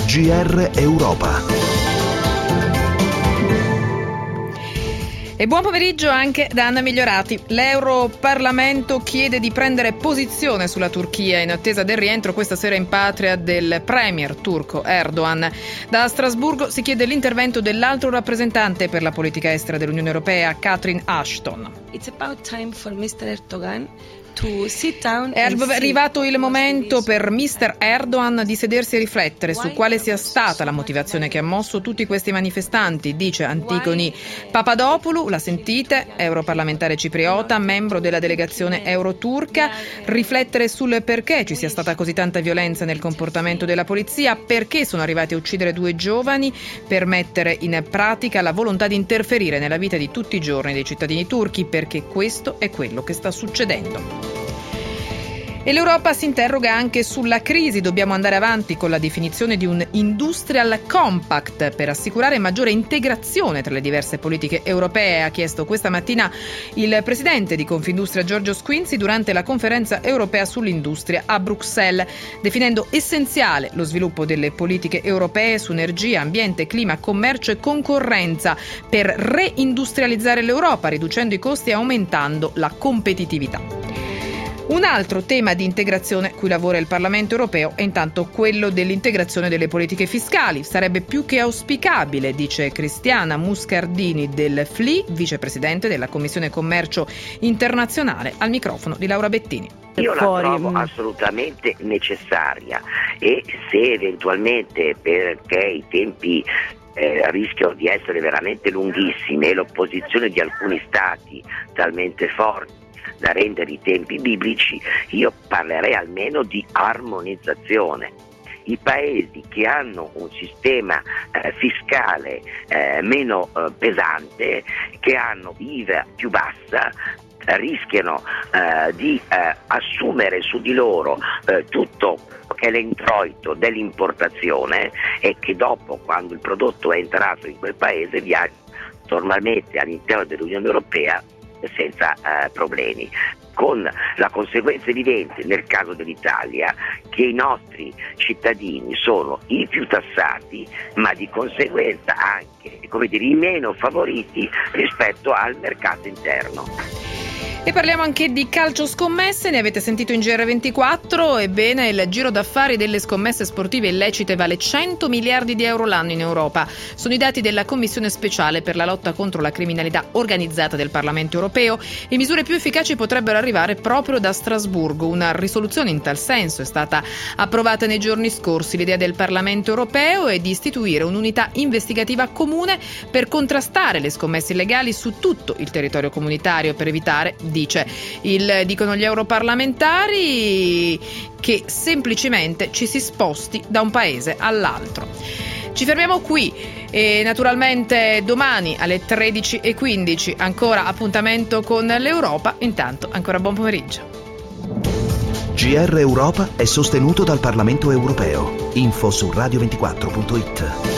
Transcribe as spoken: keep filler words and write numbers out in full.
G R Europa. E buon pomeriggio anche da Anna Migliorati. L'Europarlamento chiede di prendere posizione sulla Turchia in attesa del rientro questa sera in patria del premier turco Erdogan. Da Strasburgo si chiede l'intervento dell'altro rappresentante per la politica estera dell'Unione Europea, Catherine Ashton. It's about time for mister Erdogan to sit down. È arrivato il momento per mister Erdogan di sedersi e riflettere su quale sia stata la motivazione che ha mosso tutti questi manifestanti, dice Antigone Papadopoulou, la sentite, europarlamentare cipriota, membro della delegazione euroturca, riflettere sul perché ci sia stata così tanta violenza nel comportamento della polizia, perché sono arrivati a uccidere due giovani, per mettere in pratica la volontà di interferire nella vita di tutti i giorni dei cittadini turchi, perché questo è quello che sta succedendo. E l'Europa si interroga anche sulla crisi. Dobbiamo andare avanti con la definizione di un Industrial Compact per assicurare maggiore integrazione tra le diverse politiche europee, ha chiesto questa mattina il presidente di Confindustria Giorgio Squinzi durante la conferenza europea sull'industria a Bruxelles, definendo essenziale lo sviluppo delle politiche europee su energia, ambiente, clima, commercio e concorrenza per reindustrializzare l'Europa, riducendo i costi e aumentando la competitività. Un altro tema di integrazione cui lavora il Parlamento europeo è intanto quello dell'integrazione delle politiche fiscali. Sarebbe più che auspicabile, dice Cristiana Muscardini del F L I, vicepresidente della Commissione Commercio Internazionale, al microfono di Laura Bettini. Io la trovo assolutamente necessaria e se eventualmente, perché i tempi eh, rischiano di essere veramente lunghissimi e l'opposizione di alcuni stati talmente forte da rendere i tempi biblici, io parlerei almeno di armonizzazione. I paesi che hanno un sistema eh, fiscale eh, meno eh, pesante, che hanno I V A più bassa, eh, rischiano eh, di eh, assumere su di loro eh, tutto che è l'introito dell'importazione e che dopo, quando il prodotto è entrato in quel paese, viaggia normalmente all'interno dell'Unione Europea senza eh, problemi, con la conseguenza evidente nel caso dell'Italia che i nostri cittadini sono i più tassati, ma di conseguenza anche, come dire, i meno favoriti rispetto al mercato interno. E parliamo anche di calcio scommesse, ne avete sentito in G R ventiquattro, ebbene il giro d'affari delle scommesse sportive illecite vale cento miliardi di euro l'anno in Europa. Sono i dati della Commissione speciale per la lotta contro la criminalità organizzata del Parlamento europeo e misure più efficaci potrebbero arrivare proprio da Strasburgo. Una risoluzione in tal senso è stata approvata nei giorni scorsi. L'idea del Parlamento europeo è di istituire un'unità investigativa comune per contrastare le scommesse illegali su tutto il territorio comunitario per evitare, dice, il, dicono gli europarlamentari, che semplicemente ci si sposti da un paese all'altro. Ci fermiamo qui e naturalmente domani alle tredici e quindici ancora appuntamento con l'Europa. Intanto ancora buon pomeriggio. G R Europa è sostenuto dal Parlamento europeo. Info su radio ventiquattro punto it.